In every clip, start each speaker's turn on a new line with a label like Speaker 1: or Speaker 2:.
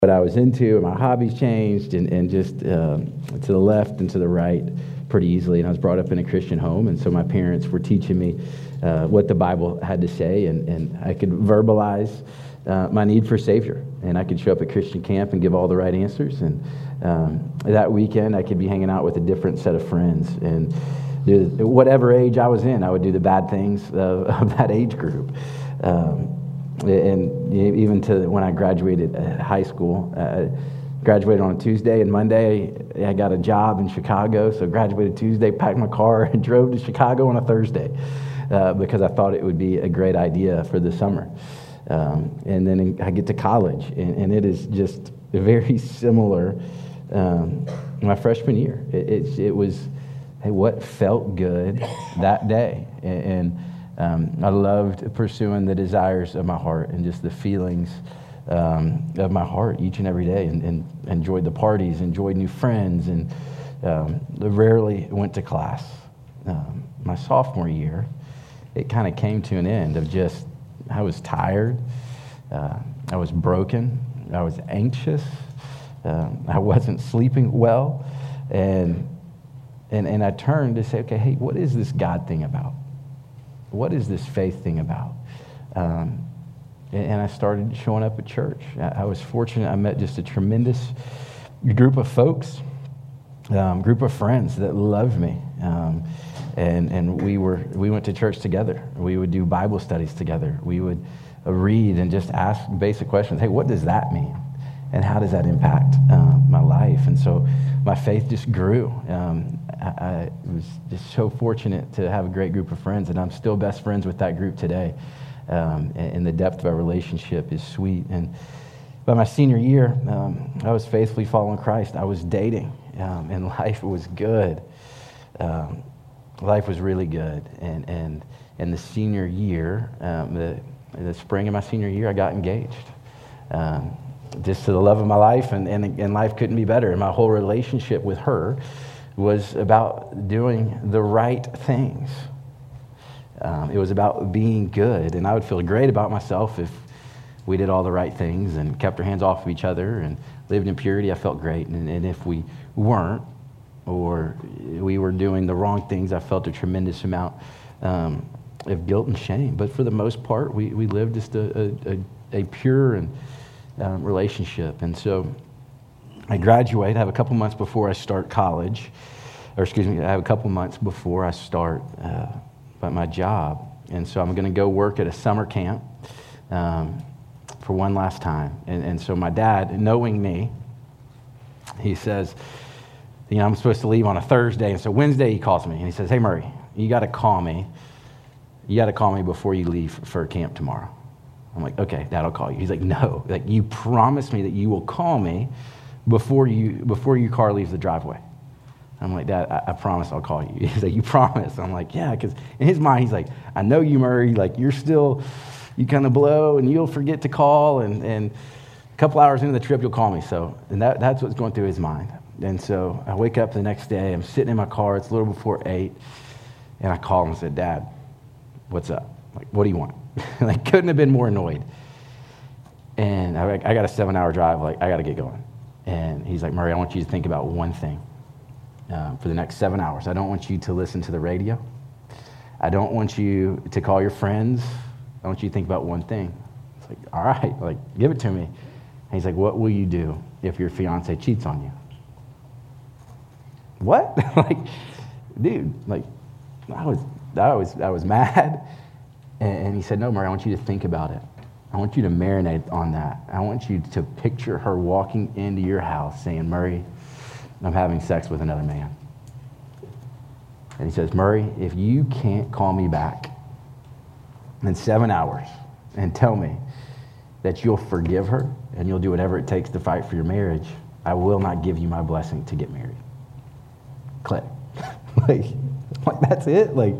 Speaker 1: what I was into, and my hobbies changed, and just to the left and to the right pretty easily. And I was brought up in a Christian home, and so my parents were teaching me what the Bible had to say, and I could verbalize my need for a Savior. And I could show up at Christian camp and give all the right answers. And that weekend, I could be hanging out with a different set of friends. And whatever age I was in, I would do the bad things of that age group. And even to when I graduated high school, graduated on a Tuesday, and Monday I got a job in Chicago. So graduated Tuesday, packed my car, and drove to Chicago on a Thursday because I thought it would be a great idea for the summer. And then I get to college, and it is just very similar. My freshman year, it was, hey, what felt good that day, and I loved pursuing the desires of my heart and just the feelings of my heart each and every day, and enjoyed the parties, enjoyed new friends, and rarely went to class. My sophomore year, it kind of came to an end of just, I was tired, I was broken, I was anxious, I wasn't sleeping well, and I turned to say, okay, hey, what is this God thing about? What is this faith thing about? And I started showing up at church. I was fortunate. I met just a tremendous group of folks, group of friends that loved me. And we went to church together. We would do Bible studies together. We would read and just ask basic questions. Hey, what does that mean? And how does that impact my life? And so my faith just grew. I was just so fortunate to have a great group of friends, and I'm still best friends with that group today. And the depth of our relationship is sweet. And by my senior year, I was faithfully following Christ. I was dating, and life was good. Life was really good. And the senior year, the spring of my senior year, I got engaged. Just to the love of my life, and life couldn't be better. And my whole relationship with her was about doing the right things. It was about being good, and I would feel great about myself if we did all the right things and kept our hands off of each other and lived in purity. I felt great, and if we weren't, or we were doing the wrong things, I felt a tremendous amount of guilt and shame. But for the most part, we lived just a pure and relationship. And so I graduate. I have a couple months before I start college, I have a couple months before I start my job. And so I'm going to go work at a summer camp for one last time. And so my dad, knowing me, he says, I'm supposed to leave on a Thursday. And so Wednesday he calls me and he says, hey, Murray, you got to call me. You got to call me before you leave for camp tomorrow. I'm like, okay, Dad, I'll call you. He's like, no, like you promised me that you will call me before your car leaves the driveway. I'm like, Dad, I promise I'll call you. He's like, you promise? I'm like, yeah, because in his mind, he's like, I know you, Murray. Like, you kind of blow, and you'll forget to call, and a couple hours into the trip, you'll call me. So, and that's what's going through his mind. And so I wake up the next day. I'm sitting in my car. It's a little before 8, and I call him and said, Dad, what's up? Like, what do you want? I couldn't have been more annoyed. And I got a 7-hour drive. Like, I got to get going. And he's like, Murray, I want you to think about one thing. For the next 7 hours. I don't want you to listen to the radio. I don't want you to call your friends. I want you to think about one thing. It's like, all right, like, give it to me. And he's like, what will you do if your fiance cheats on you? What? Like, dude, like, I was mad. And he said, no, Murray, I want you to think about it. I want you to marinate on that. I want you to picture her walking into your house saying, Murray, I'm having sex with another man. And he says, Murray, if you can't call me back in 7 hours and tell me that you'll forgive her and you'll do whatever it takes to fight for your marriage, I will not give you my blessing to get married. Click. like that's it? Like,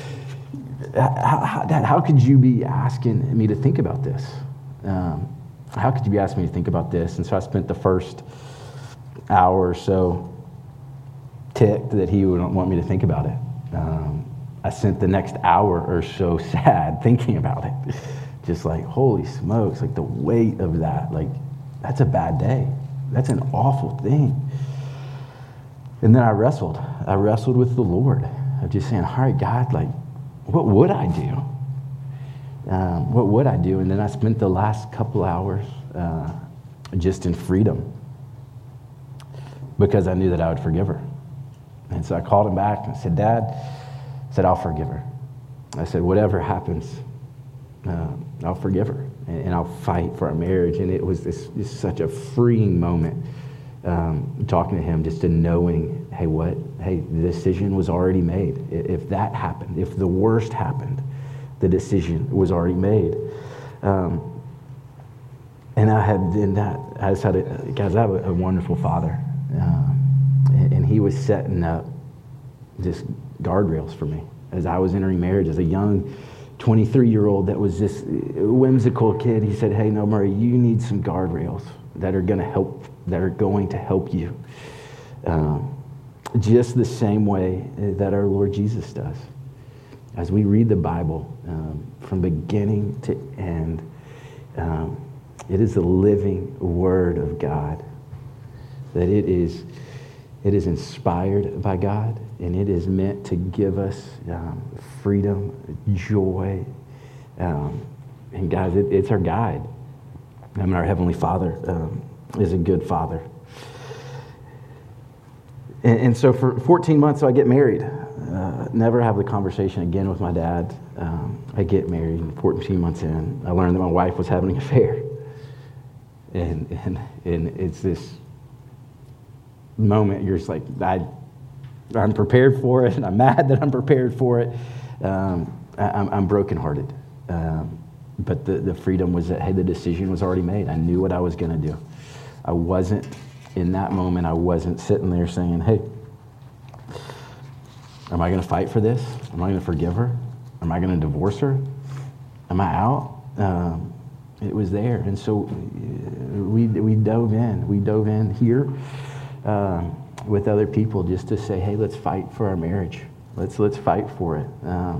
Speaker 1: how could you be asking me to think about this? How could you be asking me to think about this? And so I spent the first hour or so ticked that he would want me to think about it. I spent the next hour or so sad thinking about it. Just like, holy smokes, like the weight of that. Like, That's a bad day. That's an awful thing. And then I wrestled. I wrestled with the Lord. I'm just saying, all right, God, like, what would I do? What would I do? And then I spent the last couple hours just in freedom because I knew that I would forgive her. And so I called him back and I said, Dad, I said, I'll forgive her. I said, whatever happens, I'll forgive her and I'll fight for our marriage. And it was this such a freeing moment talking to him, just to knowing, hey, the decision was already made. If that happened, if the worst happened, the decision was already made. And I have a wonderful father. And he was setting up just guardrails for me as I was entering marriage as a young 23-year-old that was this whimsical kid. He said, hey, no, Murray, you need some guardrails that are going to help you. Just the same way that our Lord Jesus does. As we read the Bible from beginning to end, it is the living Word of God. That it is inspired by God, and it is meant to give us freedom, joy, and guys, it's our guide. I mean, our Heavenly Father is a good Father. And so for 14 months, so I get married. Never have the conversation again with my dad. I get married, and 14 months in, I learned that my wife was having an affair. And it's this moment, you're just like, I'm prepared for it, and I'm mad that I'm prepared for it. I'm brokenhearted. But the freedom was that, hey, the decision was already made. I knew what I was going to do. I wasn't, in that moment, I wasn't sitting there saying, hey, am I going to fight for this? Am I going to forgive her? Am I going to divorce her? Am I out? It was there. And so we dove in. We dove in here with other people just to say, hey, let's fight for our marriage. Let's fight for it.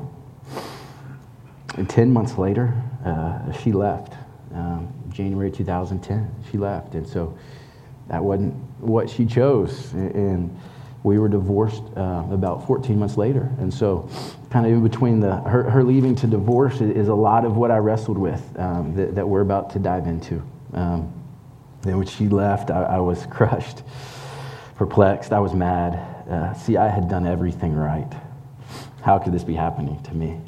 Speaker 1: And 10 months later, she left. January 2010, she left. And so that wasn't what she chose. And we were divorced about 14 months later. And so kind of in between her leaving to divorce is a lot of what I wrestled with that we're about to dive into. Then when she left, I was crushed, perplexed. I was mad. See, I had done everything right. How could this be happening to me?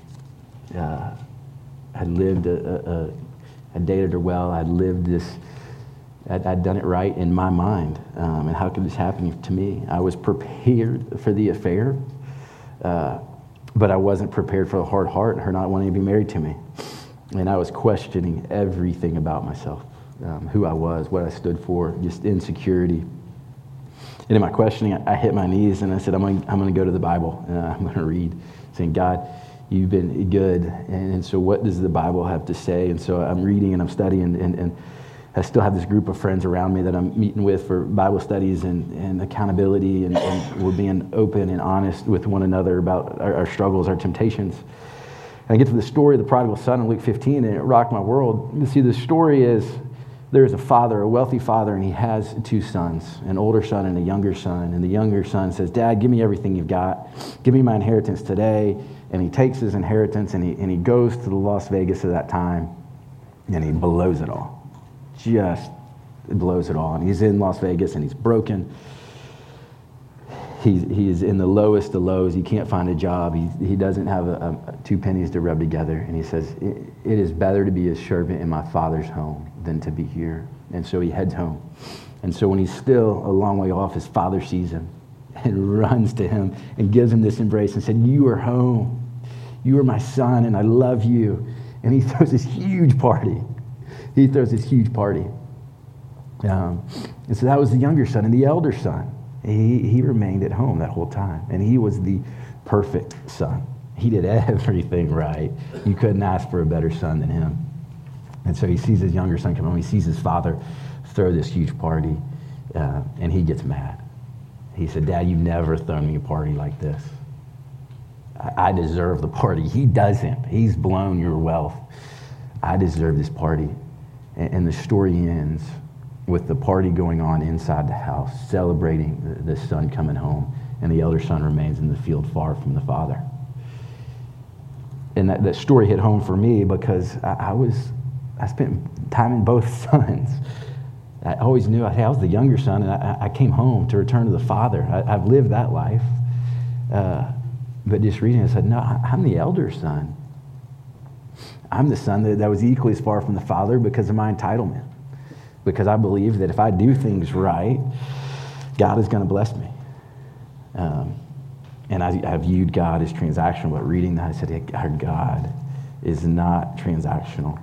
Speaker 1: I'd lived, I dated her well. I'd lived this, I'd done it right in my mind. And how could this happen to me? I was prepared for the affair, but I wasn't prepared for the hard heart and her not wanting to be married to me. And I was questioning everything about myself, who I was, what I stood for, just insecurity. And in my questioning, I hit my knees and I said, I'm going to go to the Bible and I'm going to read, saying, God, you've been good. And so what does the Bible have to say? And so I'm reading and I'm studying and I still have this group of friends around me that I'm meeting with for Bible studies and accountability, and we're being open and honest with one another about our struggles, our temptations. And I get to the story of the prodigal son in Luke 15, and it rocked my world. You see, the story is there's a father, a wealthy father, and he has two sons, an older son and a younger son. And the younger son says, Dad, give me everything you've got. Give me my inheritance today. And he takes his inheritance and he goes to the Las Vegas of that time, and he blows it all. Just blows it all. And he's in Las Vegas and he's broken. He is in the lowest of lows. He can't find a job. He doesn't have 2 pennies to rub together. And he says, it is better to be a servant in my father's home than to be here. And so he heads home. And so when he's still a long way off, his father sees him and runs to him and gives him this embrace and said, you are home. You are my son and I love you. And he throws this huge party. And so that was the younger son. And the elder son, he remained at home that whole time. And he was the perfect son. He did everything right. You couldn't ask for a better son than him. And so he sees his younger son come home. He sees his father throw this huge party, and he gets mad. He said, Dad, you've never thrown me a party like this. I deserve the party. He doesn't. He's blown your wealth. I deserve this party. And the story ends with the party going on inside the house, celebrating the son coming home, and the elder son remains in the field far from the father. And that story hit home for me because I spent time in both sons. I always knew, hey, I was the younger son, and I came home to return to the father. I've lived that life. But just reading it, I said, no, I'm the elder son. I'm the son that was equally as far from the father because of my entitlement. Because I believe that if I do things right, God is going to bless me. And I viewed God as transactional, but reading that, I said, hey, our God is not transactional.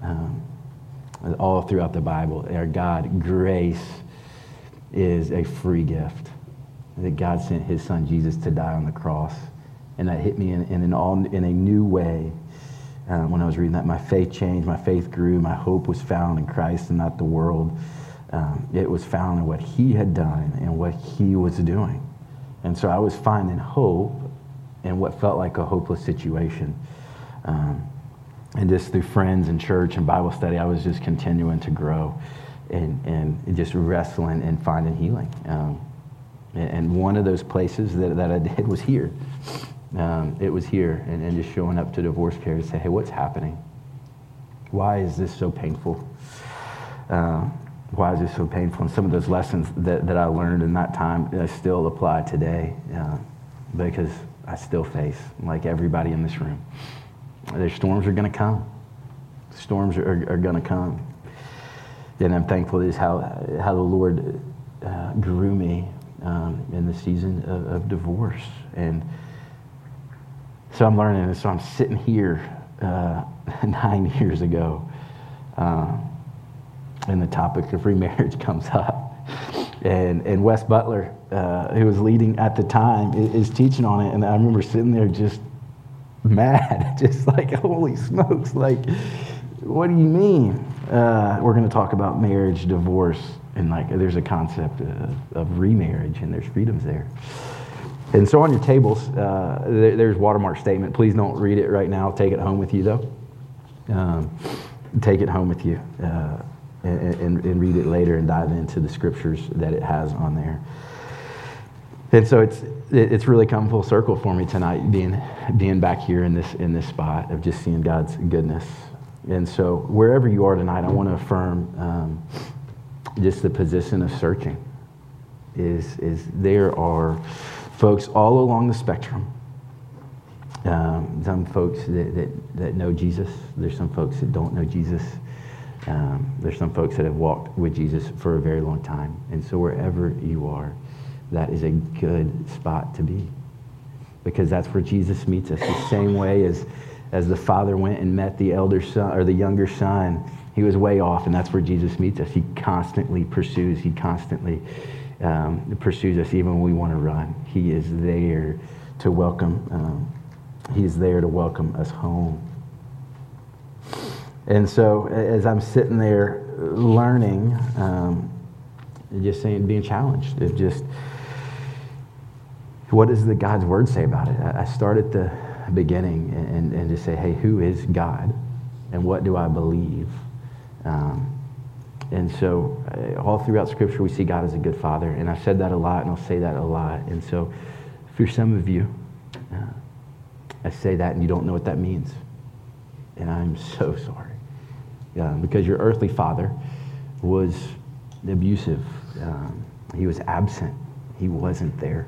Speaker 1: All throughout the Bible, our God, grace is a free gift. That God sent his son Jesus to die on the cross. And that hit me in a new way. When I was reading that, my faith changed, my faith grew, my hope was found in Christ and not the world. It was found in what he had done and what he was doing. And so I was finding hope in what felt like a hopeless situation. And just through friends and church and Bible study, I was just continuing to grow and just wrestling and finding healing. And one of those places that I did was here. It was here, and just showing up to divorce care to say, hey, what's happening? Why is this so painful? Why is this so painful? And some of those lessons that I learned in that time, I still apply today because I still face, like everybody in this room, their storms are going to come. Storms are going to come. And I'm thankful is how the Lord grew me in the season of divorce. And so I'm learning, and so I'm sitting here 9 years ago, and the topic of remarriage comes up. And Wes Butler, who was leading at the time, is teaching on it. And I remember sitting there just mad, just like, holy smokes, like, what do you mean? We're going to talk about marriage, divorce, and like there's a concept of remarriage, and there's freedoms there. And so on your tables, there's watermark statement. Please don't read it right now. Take it home with you, though. Take it home with you and read it later and dive into the scriptures that it has on there. And so it's really come full circle for me tonight, being back here in this spot of just seeing God's goodness. And so wherever you are tonight, I want to affirm just the position of searching. Is there are folks all along the spectrum. Some folks that know Jesus. There's some folks that don't know Jesus. There's some folks that have walked with Jesus for a very long time. And so wherever you are, that is a good spot to be. Because that's where Jesus meets us. The same way as the father went and met the elder son or the younger son, he was way off, and that's where Jesus meets us. He constantly pursues. He constantly pursues us even when we want to run. He is there to welcome. He is there to welcome us home. And so as I'm sitting there learning, just saying, being challenged, it just, what does the God's word say about it? I start at the beginning and just say, hey, who is God? And what do I believe? And so all throughout Scripture, we see God as a good Father. And I've said that a lot, and I'll say that a lot. And so for some of you, I say that, and you don't know what that means. And I'm so sorry. Because your earthly father was abusive. He was absent. He wasn't there.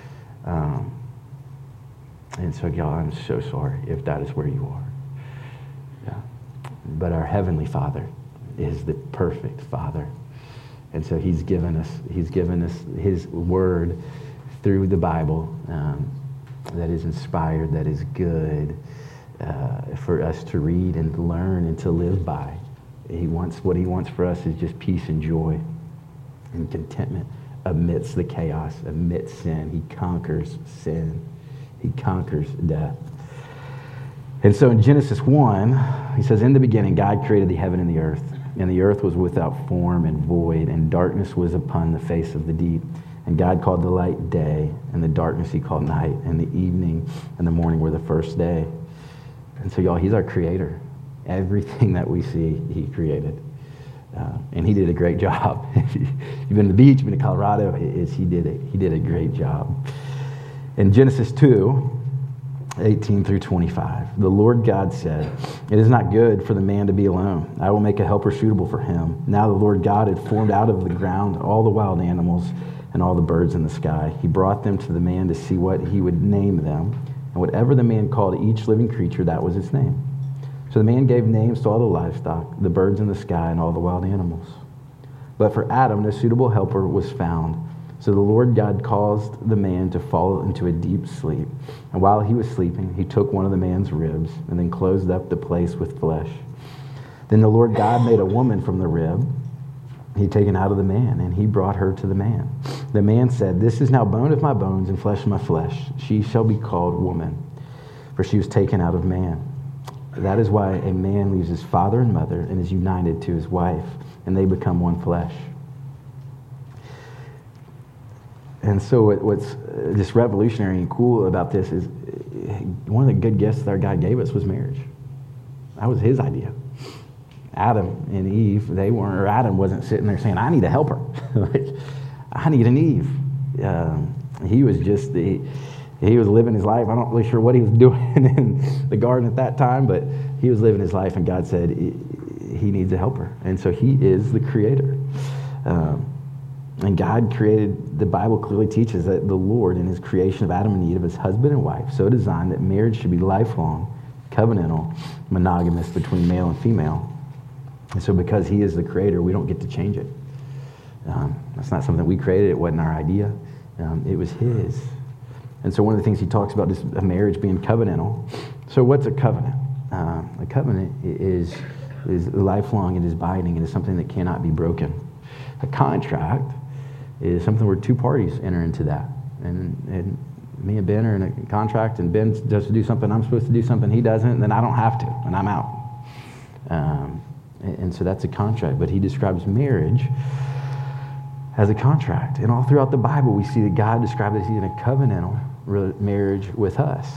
Speaker 1: And so, y'all, I'm so sorry if that is where you are. Yeah. But our Heavenly Father is the perfect Father. And so he's given us his word through the Bible that is inspired, that is good for us to read and to learn and to live by. What he wants for us is just peace and joy and contentment amidst the chaos, amidst sin. He conquers sin. He conquers death. And so in Genesis 1, he says, in the beginning, God created the heaven and the earth was without form and void, and darkness was upon the face of the deep. And God called the light day, and the darkness he called night, and the evening and the morning were the first day. And so, y'all, he's our creator. Everything that we see, he created. And he did a great job. You've been to the beach, you've been to Colorado, he did a great job. In Genesis 2:18 through 25, the Lord God said, "It is not good for the man to be alone. I will make a helper suitable for him." Now the Lord God had formed out of the ground all the wild animals and all the birds in the sky. He brought them to the man to see what he would name them. And whatever the man called each living creature, that was its name. So the man gave names to all the livestock, the birds in the sky, and all the wild animals. But for Adam, no suitable helper was found. So the Lord God caused the man to fall into a deep sleep. And while he was sleeping, he took one of the man's ribs and then closed up the place with flesh. Then the Lord God made a woman from the rib he'd taken out of the man, and he brought her to the man. The man said, "This is now bone of my bones and flesh of my flesh. She shall be called woman, for she was taken out of man." That is why a man leaves his father and mother and is united to his wife, and they become one flesh. And so what's just revolutionary and cool about this is one of the good gifts that our God gave us was marriage. That was his idea. Adam and Eve, Adam wasn't sitting there saying, "I need a helper." Like, I need an Eve. He was living his life. I'm not really sure what he was doing in the garden at that time, but he was living his life, and God said he needs a helper. And so he is the creator. And God created, the Bible clearly teaches that the Lord in his creation of Adam and Eve, of his husband and wife, so designed that marriage should be lifelong, covenantal, monogamous between male and female. And so because he is the creator, we don't get to change it. That's not something we created. It wasn't our idea. It was his. And so one of the things he talks about is a marriage being covenantal. So what's a covenant? A covenant is lifelong, it is binding, it is something that cannot be broken. A contract is something where two parties enter into that. And me and Ben are in a contract, and Ben does to do something, I'm supposed to do something, he doesn't, and then I don't have to, and I'm out. And so that's a contract. But he describes marriage as a contract. And all throughout the Bible, we see that God describes that he's in a covenantal marriage with us.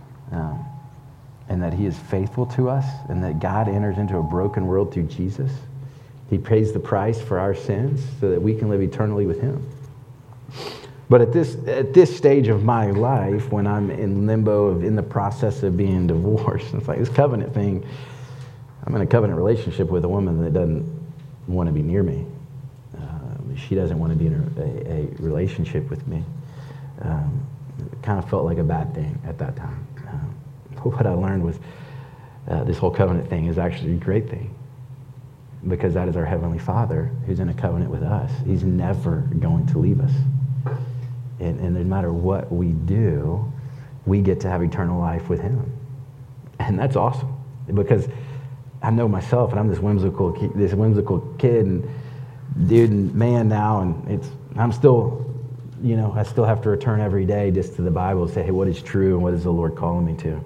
Speaker 1: And that he is faithful to us, and that God enters into a broken world through Jesus. He pays the price for our sins so that we can live eternally with him. But at this stage of my life, when I'm in limbo, in the process of being divorced, it's like this covenant thing. I'm in a covenant relationship with a woman that doesn't want to be near me. She doesn't want to be in a relationship with me. It kind of felt like a bad thing at that time. What I learned was this whole covenant thing is actually a great thing, because that is our Heavenly Father who's in a covenant with us. He's never going to leave us. And no matter what we do, we get to have eternal life with him. And that's awesome, because I know myself, and I'm this whimsical kid and dude and man now, and I'm still, I still have to return every day just to the Bible and say, hey, what is true and what is the Lord calling me to?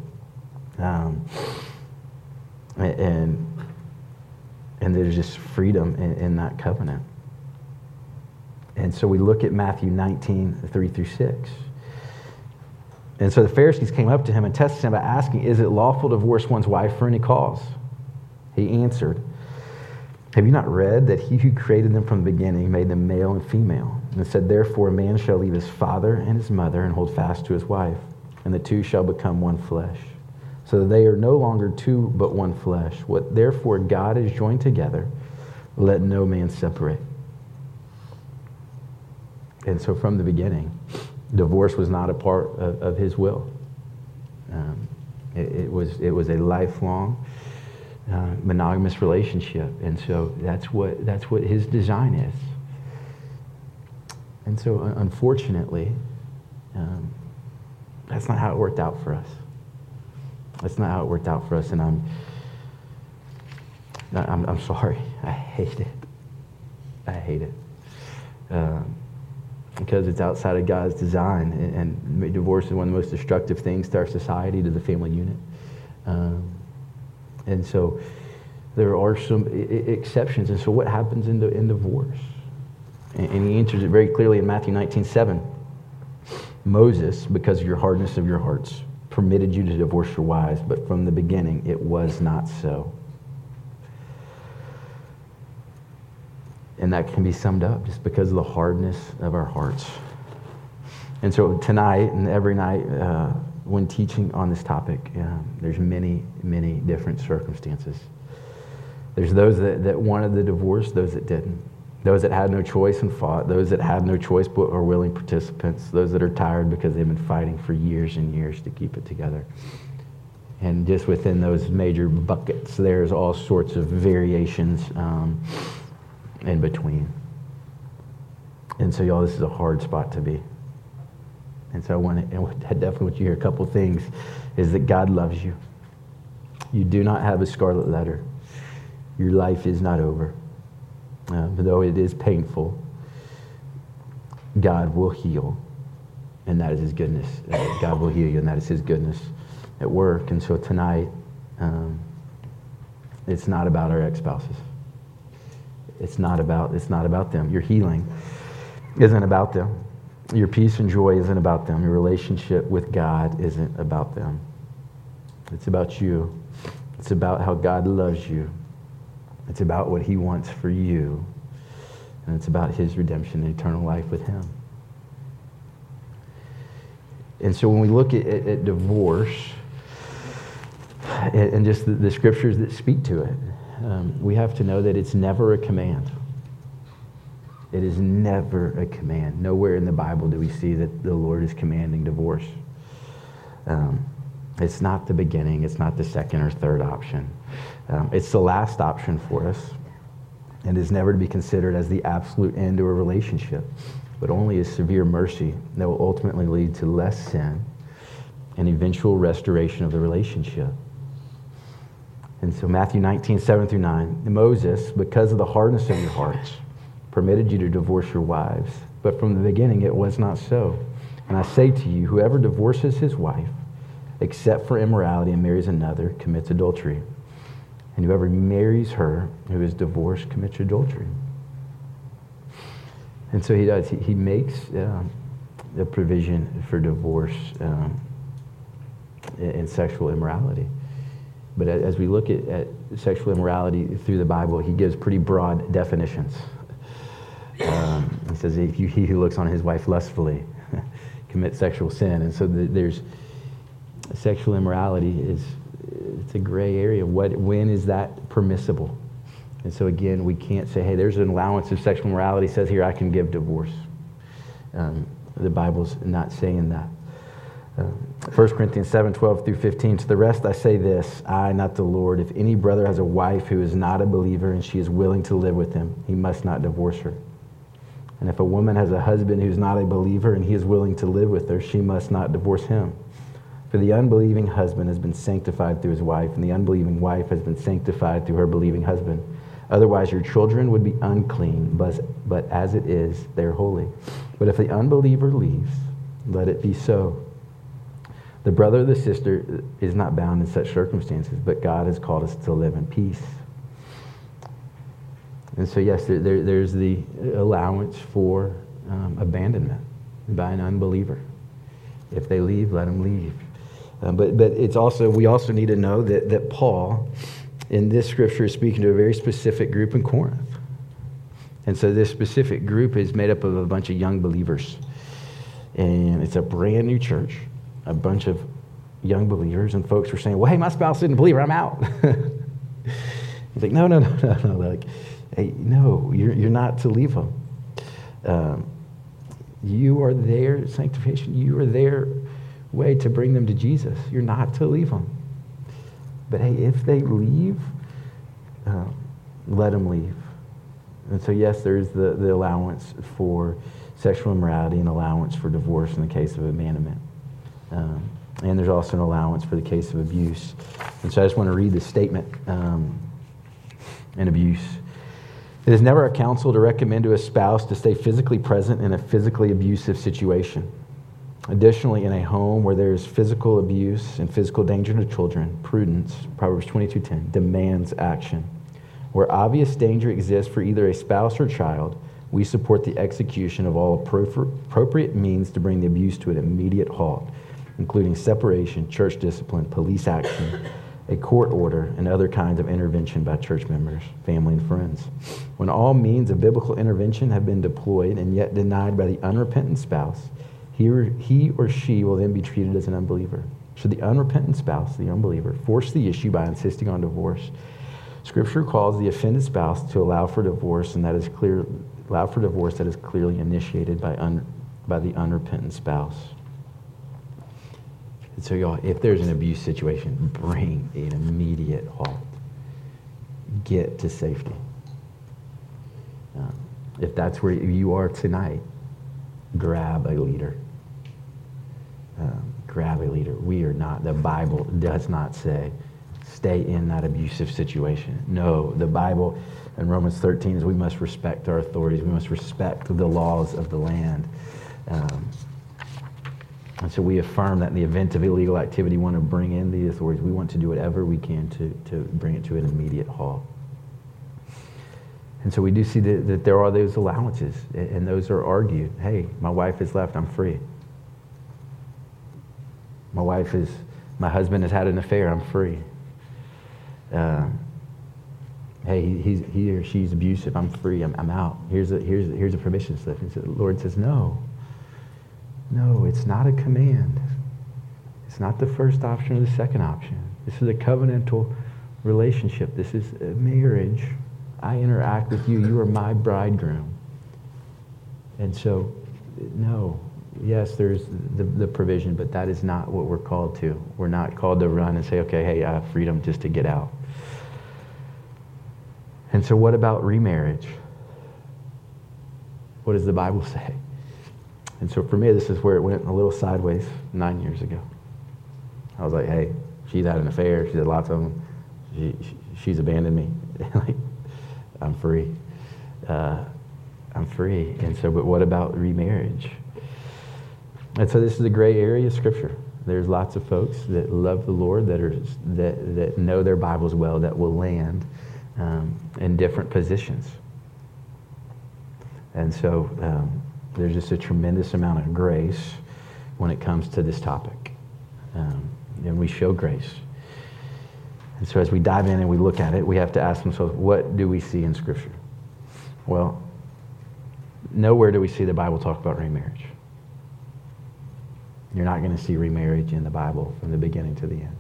Speaker 1: And there's just freedom in that covenant. And so we look at Matthew 19, 3-6. And so the Pharisees came up to him and tested him by asking, is it lawful to divorce one's wife for any cause? He answered, have you not read that he who created them from the beginning made them male and female? And said, therefore a man shall leave his father and his mother and hold fast to his wife, and the two shall become one flesh. So they are no longer two but one flesh. What therefore God has joined together, let no man separate. And so from the beginning, divorce was not a part of his will. It was a lifelong monogamous relationship, and so that's what his design is. And so unfortunately, that's not how it worked out for us. That's not how it worked out for us, and I'm sorry. I hate it. I hate it. Because it's outside of God's design, and divorce is one of the most destructive things to our society, to the family unit. And so there are some exceptions. And so what happens in divorce? And he answers it very clearly in Matthew 19:7. Moses, because of your hardness of your hearts, permitted you to divorce your wives, but from the beginning it was not so. And that can be summed up just because of the hardness of our hearts. And so tonight and every night when teaching on this topic, there's many, many different circumstances. There's those that wanted the divorce, those that didn't. Those that had no choice and fought. Those that had no choice but are willing participants. Those that are tired because they've been fighting for years and years to keep it together. And just within those major buckets, there's all sorts of variations in between. And so, y'all, this is a hard spot to be. And so I definitely want you to hear a couple things, is that God loves you. You do not have a scarlet letter. Your life is not over. Though it is painful, God will heal, and that is his goodness. God will heal you, and that is his goodness at work. And so tonight, it's not about our ex-spouses. It's not about them. Your healing isn't about them. Your peace and joy isn't about them. Your relationship with God isn't about them. It's about you. It's about how God loves you. It's about what he wants for you. And it's about his redemption and eternal life with him. And so when we look at divorce and just the scriptures that speak to it, we have to know that it's never a command. It is never a command. Nowhere in the Bible do we see that the Lord is commanding divorce. It's not the beginning. It's not the second or third option. It's the last option for us, and is never to be considered as the absolute end to a relationship, but only as severe mercy that will ultimately lead to less sin and eventual restoration of the relationship. And so Matthew 19:7-9, Moses, because of the hardness of your hearts, permitted you to divorce your wives, but from the beginning it was not so. And I say to you, whoever divorces his wife, except for immorality, and marries another, commits adultery. And whoever marries her who is divorced commits adultery. And so he does. He makes a provision for divorce in sexual immorality. But as we look at sexual immorality through the Bible, he gives pretty broad definitions. He says, he who looks on his wife lustfully commits sexual sin. And so there's sexual immorality it's a gray area. When is that permissible? And so again, we can't say, hey, there's an allowance of sexual morality. It says here I can give divorce. The Bible's not saying that. 1 Corinthians 7:12-15, to the rest I say this, I, not the Lord, if any brother has a wife who is not a believer and she is willing to live with him, he must not divorce her. And if a woman has a husband who's not a believer and he is willing to live with her, she must not divorce him. For the unbelieving husband has been sanctified through his wife, and the unbelieving wife has been sanctified through her believing husband. Otherwise your children would be unclean, but as it is, they're holy. But if the unbeliever leaves, let it be so. The brother or the sister is not bound in such circumstances, but God has called us to live in peace. And so yes, there's the allowance for abandonment by an unbeliever. If they leave, let them leave. But it's also, we also need to know that Paul, in this scripture, is speaking to a very specific group in Corinth. And so this specific group is made up of a bunch of young believers. And it's a brand new church, a bunch of young believers, and folks were saying, well, hey, my spouse isn't a believer, I'm out. He's like, no. Like, hey, no, you're not to leave them. You are their sanctification. You are their way to bring them to Jesus. You're not to leave them. But hey, if they leave, let them leave. And so yes, there's the allowance for sexual immorality and allowance for divorce in the case of abandonment. And there's also an allowance for the case of abuse. And so I just want to read the statement in abuse. It is never a counsel to recommend to a spouse to stay physically present in a physically abusive situation. Additionally, in a home where there is physical abuse and physical danger to children, prudence, Proverbs 22:10, demands action. Where obvious danger exists for either a spouse or child, we support the execution of all appropriate means to bring the abuse to an immediate halt, including separation, church discipline, police action, a court order, and other kinds of intervention by church members, family, and friends. When all means of biblical intervention have been deployed and yet denied by the unrepentant spouse, he or she will then be treated as an unbeliever. Should the unrepentant spouse, the unbeliever, force the issue by insisting on divorce, Scripture calls the offended spouse to allow for divorce that is clearly initiated by the unrepentant spouse. And so, y'all, if there's an abuse situation, bring an immediate halt. Get to safety. If that's where you are tonight, grab a leader. Grab a leader. We are not, the Bible does not say, stay in that abusive situation. No, the Bible in Romans 13 is we must respect our authorities. We must respect the laws of the land. And so we affirm that in the event of illegal activity, we want to bring in the authorities. We want to do whatever we can to bring it to an immediate halt. And so we do see that there are those allowances, and those are argued. Hey, my wife has left, I'm free. My husband has had an affair, I'm free. Hey, he or she's abusive, I'm free, I'm out. Here's a permission slip. And so the Lord says, no, it's not a command. It's not the first option or the second option. This is a covenantal relationship. This is a marriage. I interact with you. You are my bridegroom. And so, no. Yes, there's the provision, but that is not what we're called to. We're not called to run and say, okay, hey, I have freedom just to get out. And so what about remarriage? What does the Bible say? And so for me, this is where it went a little sideways 9 years ago. I was like, hey, she's had an affair. She's had lots of them. She's abandoned me. Like, I'm free. I'm free. And so, but what about remarriage? And so this is a gray area of Scripture. There's lots of folks that love the Lord, that know their Bibles well, that will land in different positions. And so there's just a tremendous amount of grace when it comes to this topic. And we show grace. And so as we dive in and we look at it, we have to ask ourselves, what do we see in Scripture? Well, nowhere do we see the Bible talk about remarriage. You're not going to see remarriage in the Bible from the beginning to the end.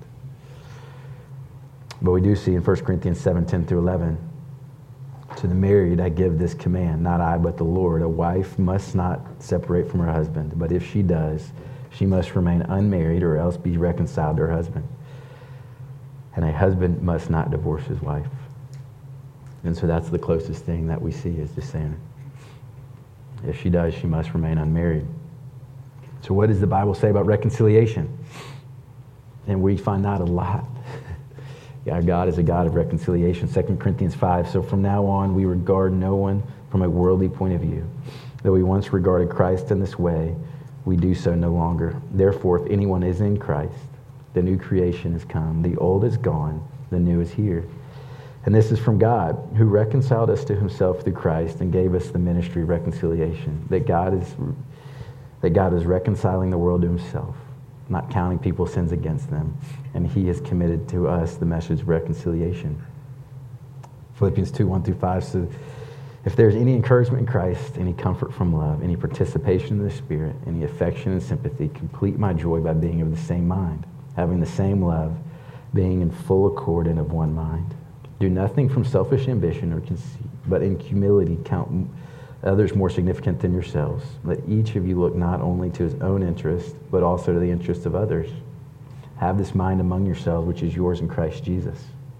Speaker 1: But we do see in 1 Corinthians 7:10 through 11, to the married I give this command, not I, but the Lord. A wife must not separate from her husband, but if she does, she must remain unmarried or else be reconciled to her husband. And a husband must not divorce his wife. And so that's the closest thing that we see is just saying, if she does, she must remain unmarried. So what does the Bible say about reconciliation? And we find out a lot. Our God is a God of reconciliation. 2 Corinthians 5, so from now on we regard no one from a worldly point of view. Though we once regarded Christ in this way, we do so no longer. Therefore, if anyone is in Christ, the new creation has come. The old is gone, the new is here. And this is from God, who reconciled us to himself through Christ and gave us the ministry of reconciliation. That God is reconciling the world to himself, not counting people's sins against them. And he has committed to us the message of reconciliation. Philippians 2:1 through 5 says, if there's any encouragement in Christ, any comfort from love, any participation in the Spirit, any affection and sympathy, complete my joy by being of the same mind, having the same love, being in full accord and of one mind. Do nothing from selfish ambition or conceit, but in humility count others more significant than yourselves. Let each of you look not only to his own interest, but also to the interest of others. Have this mind among yourselves, which is yours in Christ Jesus.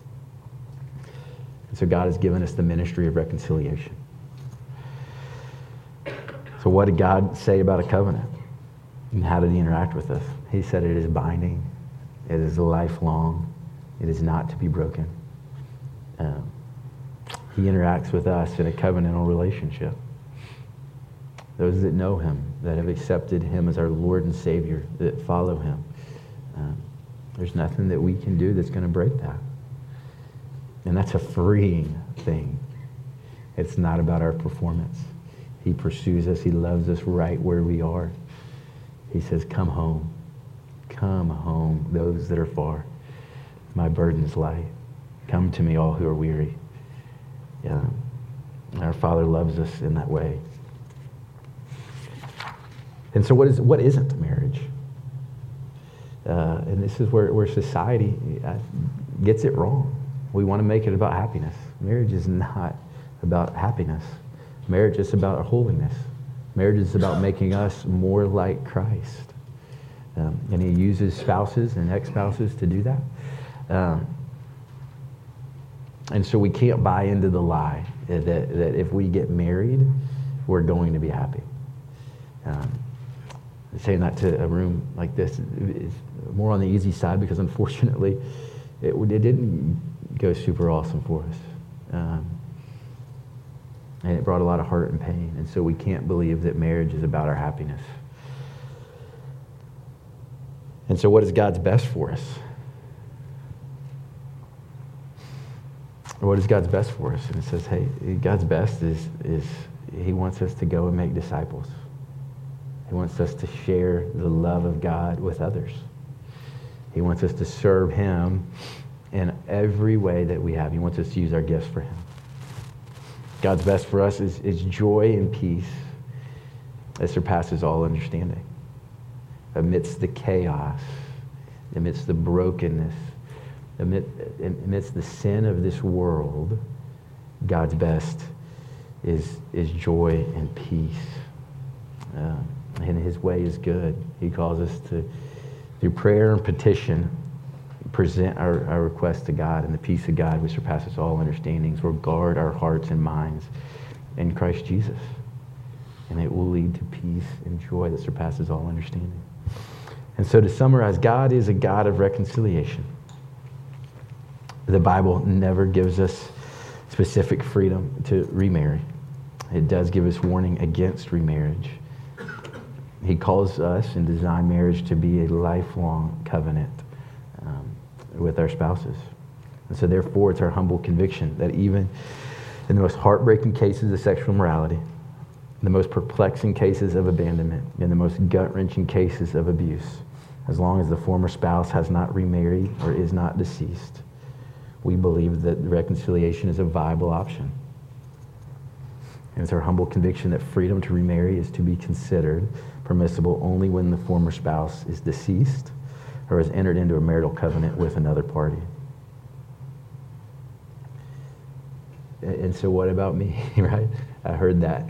Speaker 1: And so God has given us the ministry of reconciliation. So what did God say about a covenant? And how did he interact with us? He said it is binding. It is lifelong. It is not to be broken. He interacts with us in a covenantal relationship. Those that know him, that have accepted him as our Lord and Savior, that follow him, there's nothing that we can do that's going to break that. And that's a freeing thing. It's not about our performance. He pursues us. He loves us right where we are. He says, come home. Come home, those that are far. My burden is light. Come to me, all who are weary. Yeah. Our Father loves us in that way. And so what isn't marriage? And this is where society gets it wrong. We want to make it about happiness. Marriage is not about happiness. Marriage is about holiness. Marriage is about making us more like Christ. And he uses spouses and ex-spouses to do that. And so we can't buy into the lie that if we get married, we're going to be happy. Saying that to a room like this is more on the easy side because unfortunately it didn't go super awesome for us. And it brought a lot of hurt and pain. And so we can't believe that marriage is about our happiness. And so what is God's best for us? What is God's best for us? And it says, hey, God's best is he wants us to go and make disciples. He wants us to share the love of God with others. He wants us to serve him in every way that we have. He wants us to use our gifts for him. God's best for us is joy and peace that surpasses all understanding. Amidst the chaos, amidst the brokenness, amidst the sin of this world, God's best is joy and peace. And his way is good. He calls us to, through prayer and petition, present our requests to God, and the peace of God, which surpasses all understandings, will guard our hearts and minds in Christ Jesus. And it will lead to peace and joy that surpasses all understanding. And so to summarize, God is a God of reconciliation. The Bible never gives us specific freedom to remarry. It does give us warning against remarriage. He calls us and designed marriage to be a lifelong covenant with our spouses. And so therefore, it's our humble conviction that even in the most heartbreaking cases of sexual immorality, the most perplexing cases of abandonment, and the most gut-wrenching cases of abuse, as long as the former spouse has not remarried or is not deceased, we believe that reconciliation is a viable option. And it's our humble conviction that freedom to remarry is to be considered permissible only when the former spouse is deceased or has entered into a marital covenant with another party. And so what about me, right? I heard that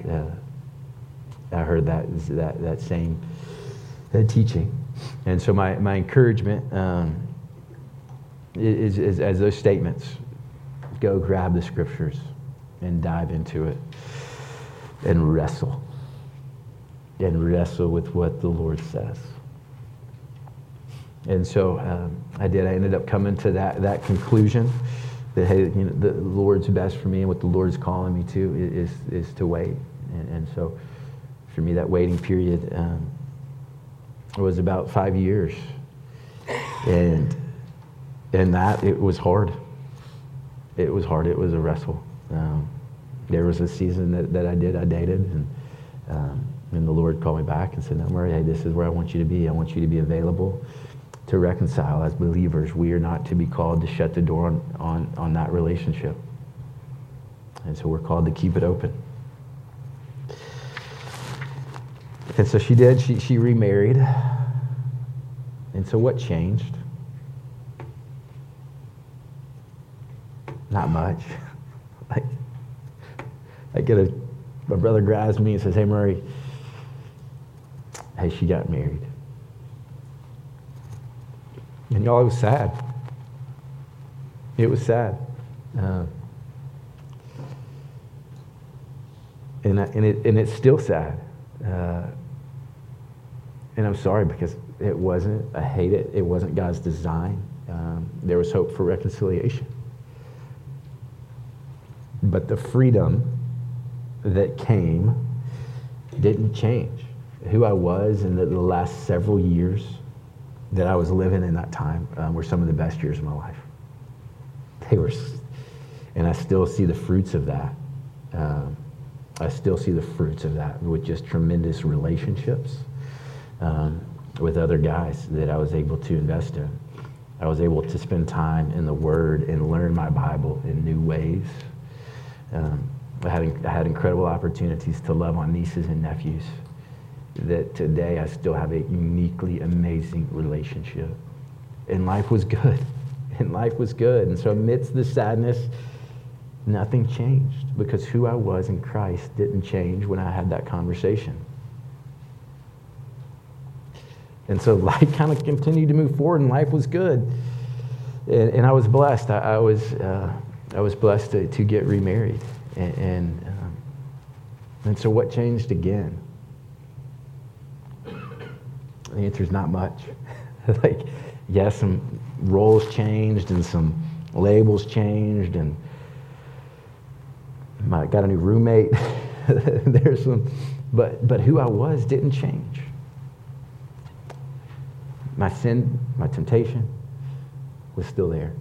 Speaker 1: same teaching. And so my encouragement is as those statements, go grab the scriptures and dive into it and wrestle with what the Lord says. And so I did. I ended up coming to that conclusion that, hey, the Lord's best for me, and what the Lord's calling me to is to wait. And so for me, that waiting period was about 5 years. And that, it was hard. It was hard. It was a wrestle. There was a season that I dated, and the Lord called me back and said, no, Murray, hey, this is where I want you to be. I want you to be available to reconcile. As believers, we are not to be called to shut the door on that relationship. And so we're called to keep it open. And so she did. She remarried. And so what changed? Not much. My brother grabs me and says, hey, Murray, hey, she got married. And y'all, it was sad. It was sad. And it's still sad. And I'm sorry, because it wasn't, I hate it. It wasn't God's design. There was hope for reconciliation. But the freedom that came didn't change. Who I was in the last several years that I was living in that time were some of the best years of my life. They were, and I still see the fruits of that. I still see the fruits of that with just tremendous relationships with other guys that I was able to invest in. I was able to spend time in the Word and learn my Bible in new ways. I had incredible opportunities to love on nieces and nephews that today I still have a uniquely amazing relationship. And life was good. And life was good. And so amidst the sadness, nothing changed because who I was in Christ didn't change when I had that conversation. And so life kind of continued to move forward, and life was good. And I was blessed. I was blessed to get remarried. And so what changed again? The answer is not much. Like, yes, some roles changed and some labels changed, and I got a new roommate. There's some, but who I was didn't change. My sin, my temptation was still there.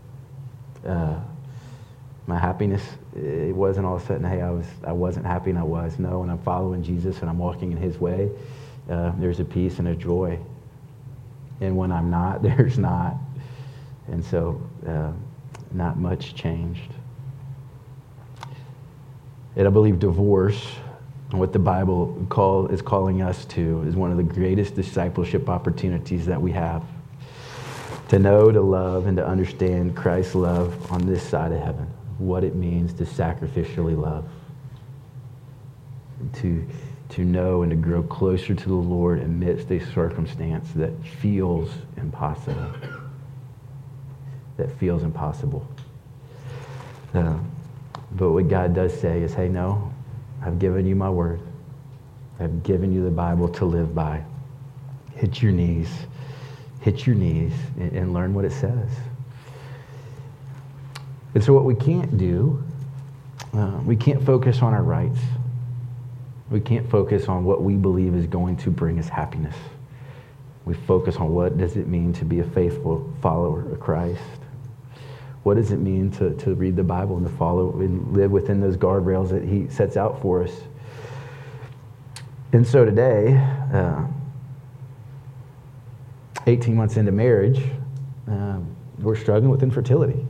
Speaker 1: My happiness, it wasn't all of a sudden, hey, I wasn't happy and I was. No, when I'm following Jesus and I'm walking in his way, there's a peace and a joy. And when I'm not, there's not. And so not much changed. And I believe divorce, what the Bible is calling us to, is one of the greatest discipleship opportunities that we have. To know, to love, and to understand Christ's love on this side of heaven. What it means to sacrificially love. To know and to grow closer to the Lord amidst a circumstance that feels impossible. That feels impossible. But what God does say is, hey, no, I've given you my word. I've given you the Bible to live by. Hit your knees and learn what it says. And so what we can't do, we can't focus on our rights. We can't focus on what we believe is going to bring us happiness. We focus on what does it mean to be a faithful follower of Christ. What does it mean to read the Bible and to follow and live within those guardrails that he sets out for us? And so today, 18 months into marriage, we're struggling with infertility.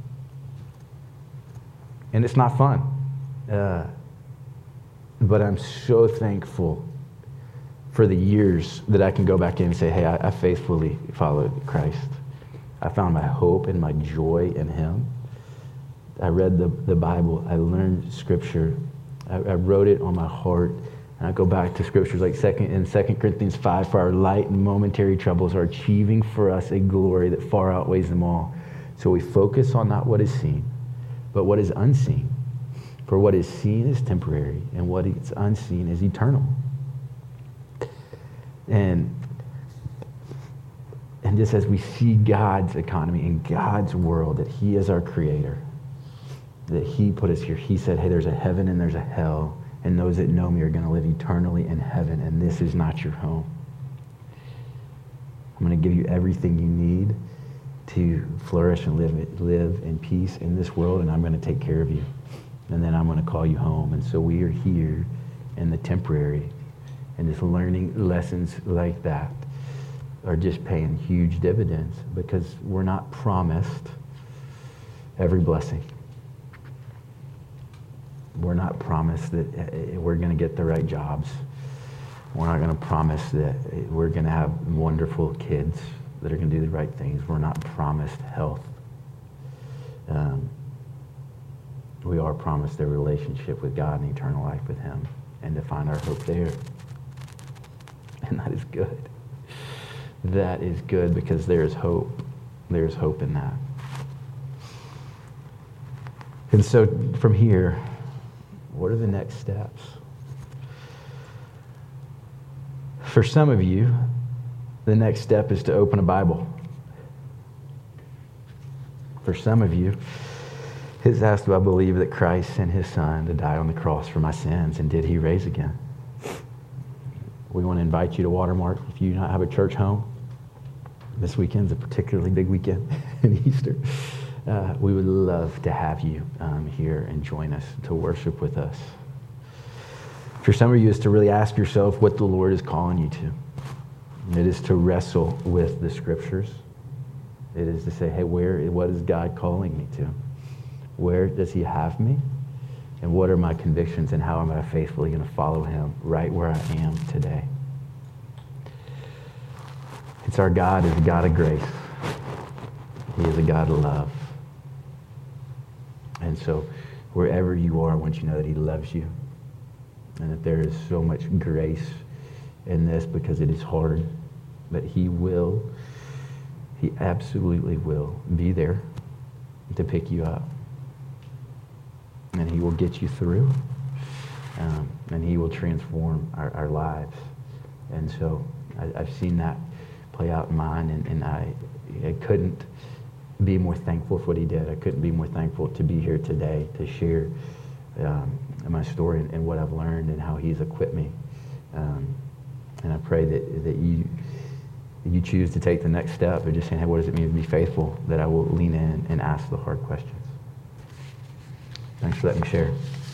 Speaker 1: And it's not fun. But I'm so thankful for the years that I can go back in and say, hey, I faithfully followed Christ. I found my hope and my joy in him. I read the Bible. I learned Scripture. I wrote it on my heart. And I go back to Scriptures like 2 Corinthians 5, for our light and momentary troubles are achieving for us a glory that far outweighs them all. So we focus on not what is seen, but what is unseen. For what is seen is temporary, and what is unseen is eternal. And just as we see God's economy and God's world, that he is our creator, that he put us here. He said, hey, there's a heaven and there's a hell, and those that know me are going to live eternally in heaven, and this is not your home. I'm going to give you everything you need to flourish and live in peace in this world, and I'm going to take care of you. And then I'm going to call you home. And so we are here in the temporary, and just learning lessons like that are just paying huge dividends because we're not promised every blessing. We're not promised that we're going to get the right jobs. We're not going to promise that we're going to have wonderful kids that are going to do the right things. We're not promised health. We are promised a relationship with God and eternal life with him, and to find our hope there. And that is good. That is good because there is hope. There's hope in that. And so from here, what are the next steps? For some of you, the next step is to open a Bible. For some of you, it's asked, do I believe that Christ sent his son to die on the cross for my sins, and did he rise again? We want to invite you to Watermark. If you don't have a church home, this weekend's a particularly big weekend in Easter. We would love to have you here and join us to worship with us. For some of you, is to really ask yourself what the Lord is calling you to. And it is to wrestle with the Scriptures. It is to say, hey, what is God calling me to? Where does he have me? And what are my convictions, and how am I faithfully going to follow him right where I am today? It's our God is a God of grace. He is a God of love. And so wherever you are, I want you to know that he loves you, and that there is so much grace in this, because it is hard. But he absolutely will be there to pick you up. And he will get you through. And he will transform our lives. And so I've seen that play out in mine, and I couldn't be more thankful for what he did. I couldn't be more thankful to be here today to share my story and what I've learned and how he's equipped me. And I pray that you choose to take the next step of just saying, hey, what does it mean to be faithful? That I will lean in and ask the hard questions. Thanks for letting me share.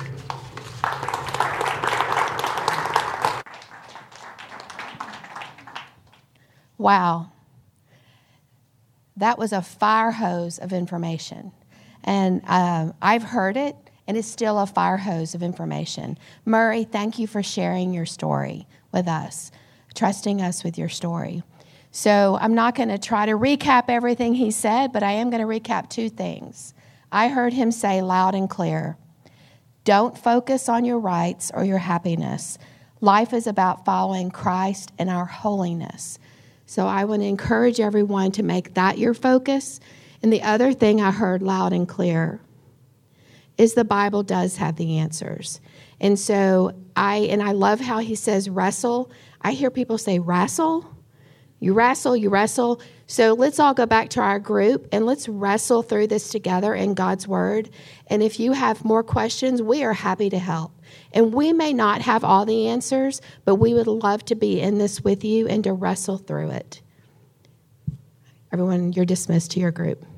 Speaker 2: Wow. That was a fire hose of information. And I've heard it, and it's still a fire hose of information. Murray, thank you for sharing your story with us, trusting us with your story. So I'm not going to try to recap everything he said, but I am going to recap two things. I heard him say loud and clear, don't focus on your rights or your happiness. Life is about following Christ and our holiness. So I want to encourage everyone to make that your focus. And the other thing I heard loud and clear is the Bible does have the answers. And so I love how he says wrestle. I hear people say wrestle. You wrestle. So let's all go back to our group and let's wrestle through this together in God's word. And if you have more questions, we are happy to help. And we may not have all the answers, but we would love to be in this with you and to wrestle through it. Everyone, you're dismissed to your group.